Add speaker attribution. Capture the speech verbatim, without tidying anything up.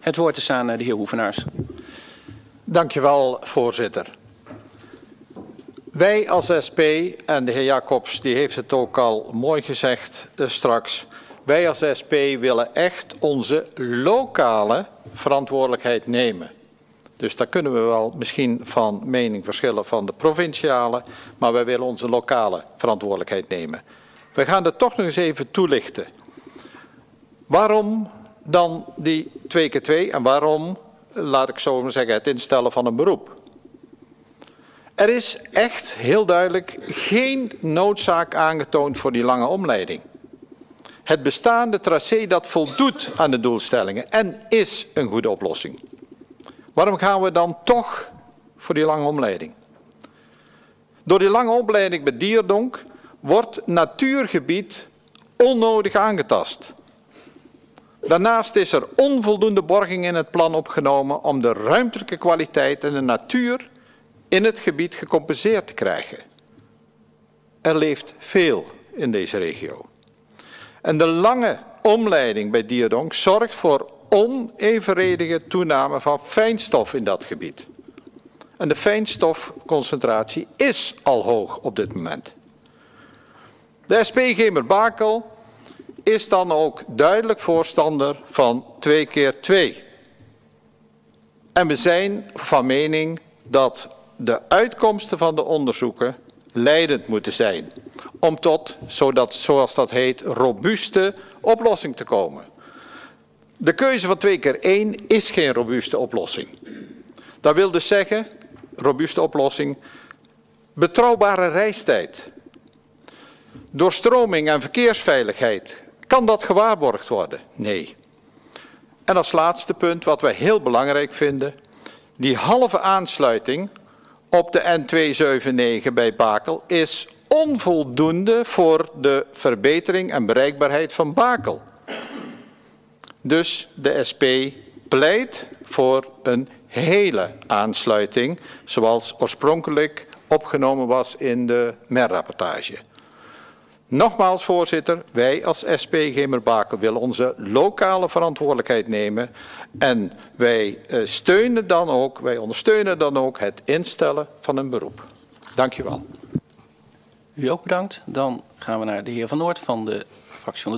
Speaker 1: Het woord is aan de heer Hoevenaars.
Speaker 2: Dank je wel, voorzitter. Wij als S P, en de heer Jacobs die heeft het ook al mooi gezegd uh, straks, wij als S P willen echt onze lokale verantwoordelijkheid nemen. Dus daar kunnen we wel misschien van mening verschillen van de provinciale, maar wij willen onze lokale verantwoordelijkheid nemen. We gaan het toch nog eens even toelichten. Waarom dan die twee keer twee en waarom, laat ik zo maar zeggen, het instellen van een beroep? Er is echt heel duidelijk geen noodzaak aangetoond voor die lange omleiding. Het bestaande tracé dat voldoet aan de doelstellingen en is een goede oplossing. Waarom gaan we dan toch voor die lange omleiding? Door die lange omleiding bij Dierdonk wordt natuurgebied onnodig aangetast. Daarnaast is er onvoldoende borging in het plan opgenomen om de ruimtelijke kwaliteit en de natuur in het gebied gecompenseerd te krijgen. Er leeft veel in deze regio. En de lange omleiding bij Dierdonk zorgt voor onevenredige toename van fijnstof in dat gebied. En de fijnstofconcentratie is al hoog op dit moment. De S P Gemert-Bakel is dan ook duidelijk voorstander van twee keer twee. En we zijn van mening dat de uitkomsten van de onderzoeken leidend moeten zijn om tot, zodat, zoals dat heet, robuuste oplossing te komen. De keuze van twee keer één is geen robuuste oplossing. Dat wil dus zeggen, robuuste oplossing, betrouwbare reistijd. Doorstroming en verkeersveiligheid, kan dat gewaarborgd worden? Nee. En als laatste punt, wat wij heel belangrijk vinden, die halve aansluiting op de N tweehonderdzevenennegentig bij Bakel is onvoldoende voor de verbetering en bereikbaarheid van Bakel. Dus de S P pleit voor een hele aansluiting, zoals oorspronkelijk opgenomen was in de M E R-rapportage. Nogmaals, voorzitter, wij als S P Gemert-Bakel willen onze lokale verantwoordelijkheid nemen en wij uh, steunen dan ook, wij ondersteunen dan ook het instellen van een beroep. Dank u wel.
Speaker 1: U ook bedankt. Dan gaan we naar de heer Van Noort van de fractie van de